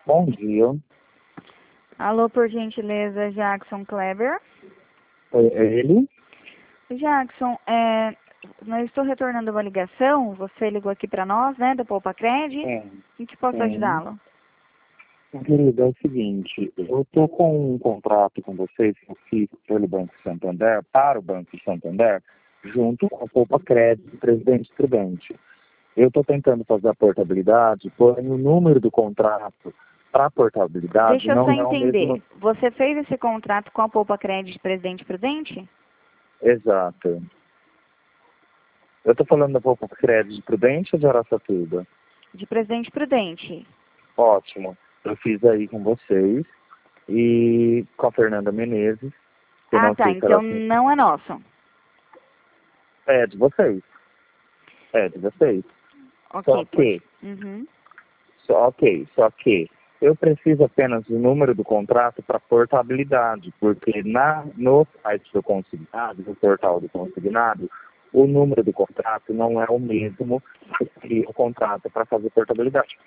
Bom dia. Alô, por gentileza, Jackson Kleber. É ele? Jackson, eu estou retornando uma ligação. Você ligou aqui para nós, né, da Poupa Cred. Sim. Em que posso Sim. ajudá-lo? Querido, é o seguinte, eu estou com um contrato com vocês que eu fiz pelo Banco Santander, para o Banco Santander, junto com a Poupa Cred, Presidente Prudente. Eu estou tentando fazer a portabilidade, porém o número do contrato para a portabilidade Deixa eu só não é o entender. mesmo. Você fez esse contrato com a Poupa Cred Presidente Prudente? Exato. Eu estou falando da Poupa Cred de Prudente ou de Araçatuba? De Presidente Prudente. Ótimo. Eu fiz aí com vocês e com a Fernanda Menezes, que eu Ah, não tá. sei se ela Então não é nosso. é de vocês. É de vocês. Só Ok, que, pode. Uhum. só que eu preciso apenas do número do contrato para portabilidade, porque no site do consignado, no portal do consignado, o número do contrato não é o mesmo que o contrato para fazer portabilidade.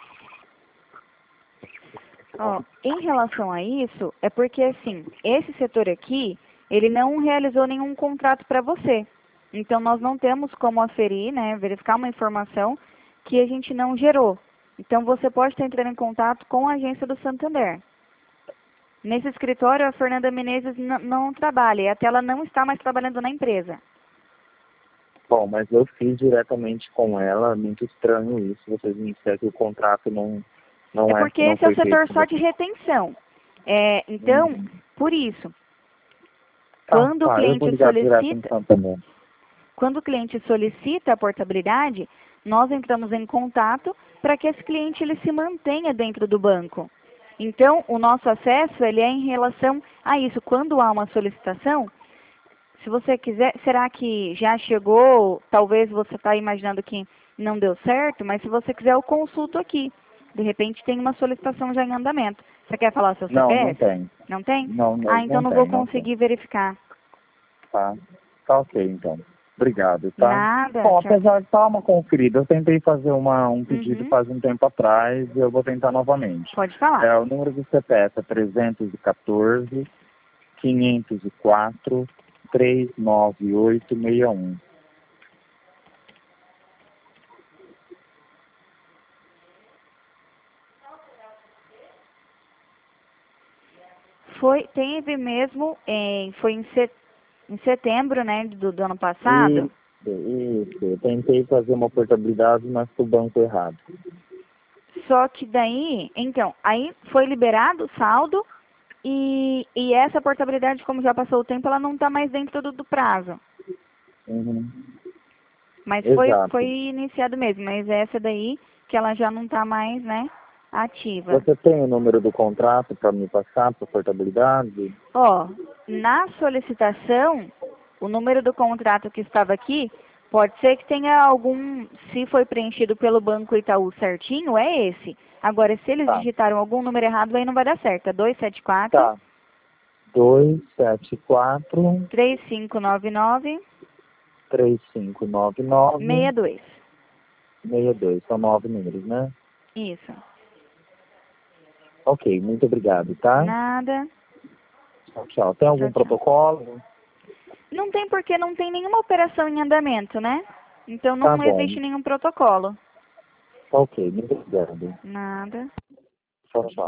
Ó, em relação a isso, é porque assim, esse setor aqui, ele não realizou nenhum contrato para você. Então nós não temos como aferir, né, verificar uma informação que a gente não gerou. Então você pode estar entrando em contato com a agência do Santander. Nesse escritório a Fernanda Menezes não trabalha, e até ela não está mais trabalhando na empresa. Bom, mas eu fiz diretamente com ela, muito estranho isso, vocês me disseram que o contrato É porque não esse é o foi feito setor com só de vocês. retenção. Então, Uhum. por isso, Tá, quando o tá, eu vou cliente ligar direto no solicita, Santander. quando o cliente solicita a portabilidade, nós entramos em contato para que esse cliente ele se mantenha dentro do banco. Então, o nosso acesso ele é em relação a isso. Quando há uma solicitação, se você quiser, será que já chegou? Talvez você está imaginando que não deu certo, mas se você quiser, eu consulto aqui. De repente tem uma solicitação já em andamento. Você quer falar seu Não, não CPF? tem. Não tem? Não, Ah, não, então não não vou tem, não tem. conseguir verificar. Tá. Tá ok, então. Obrigado, tá? Nada, Bom, tchau. apesar de estar uma conferida, eu tentei fazer um pedido Uhum. faz um tempo atrás e eu vou tentar novamente. Pode falar. O número do CPF é 314 504 39861. Teve mesmo, foi em setembro, né, do ano passado. Isso. Eu tentei fazer uma portabilidade, mas pro banco errado. Só que daí, então, aí foi liberado o saldo e essa portabilidade, como já passou o tempo, ela não está mais dentro do prazo. Uhum. Mas foi Exato. iniciado mesmo, mas essa daí que ela já não está mais, né, ativa. Você tem o número do contrato para me passar para portabilidade? Ó, na solicitação, o número do contrato que estava aqui, pode ser que tenha algum, se foi preenchido pelo Banco Itaú certinho, é esse. Agora, se eles Tá. digitaram algum número errado, aí não vai dar certo. É 274 Tá. 274 3599 3599 62. 62. São 9 números, né? Isso. Ok, muito obrigado, tá? Nada. Tchau, tchau. Tem Tchau, algum tchau. protocolo? Não tem porque não tem nenhuma operação em andamento, né? Então Tá não bom. existe nenhum protocolo. Ok, muito obrigado. Nada. Tchau, tchau.